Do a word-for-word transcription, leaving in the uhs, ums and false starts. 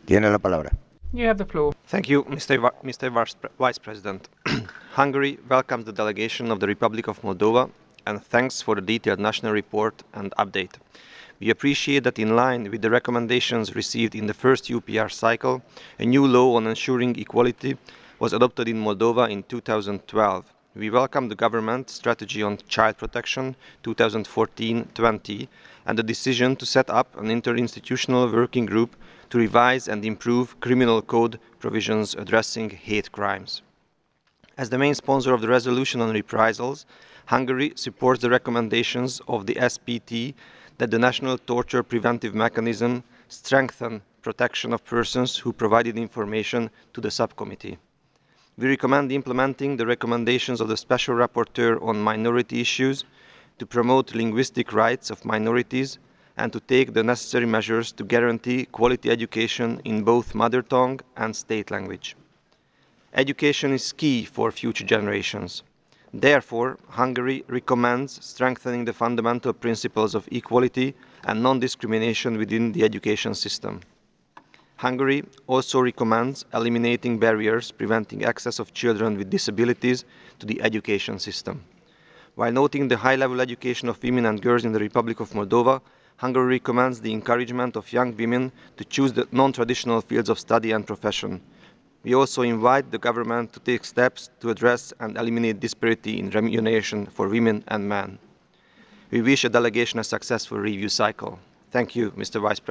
Tiene la palabra. You have the floor. Thank you, Mister Va- Mister Vice Vice President. Hungary welcomes the delegation of the Republic of Moldova and thanks for the detailed national report and update. We appreciate that in line with the recommendations received in the first U P R cycle, a new law on ensuring equality was adopted in Moldova in two thousand twelve. We welcome the government strategy on child protection two thousand fourteen twenty and the decision to set up an interinstitutional working group to revise and improve criminal code provisions addressing hate crimes. As the main sponsor of the resolution on reprisals, Hungary supports the recommendations of the S P T that the National Torture Preventive Mechanism strengthen protection of persons who provided information to the subcommittee. We recommend implementing the recommendations of the Special Rapporteur on minority issues to promote linguistic rights of minorities and to take the necessary measures to guarantee quality education in both mother tongue and state language. Education is key for future generations. Therefore, Hungary recommends strengthening the fundamental principles of equality and non-discrimination within the education system. Hungary also recommends eliminating barriers preventing access of children with disabilities to the education system. While noting the high-level education of women and girls in the Republic of Moldova, Hungary recommends the encouragement of young women to choose the non-traditional fields of study and profession. We also invite the government to take steps to address and eliminate disparity in remuneration for women and men. We wish a delegation a successful review cycle. Thank you, Mister Vice President.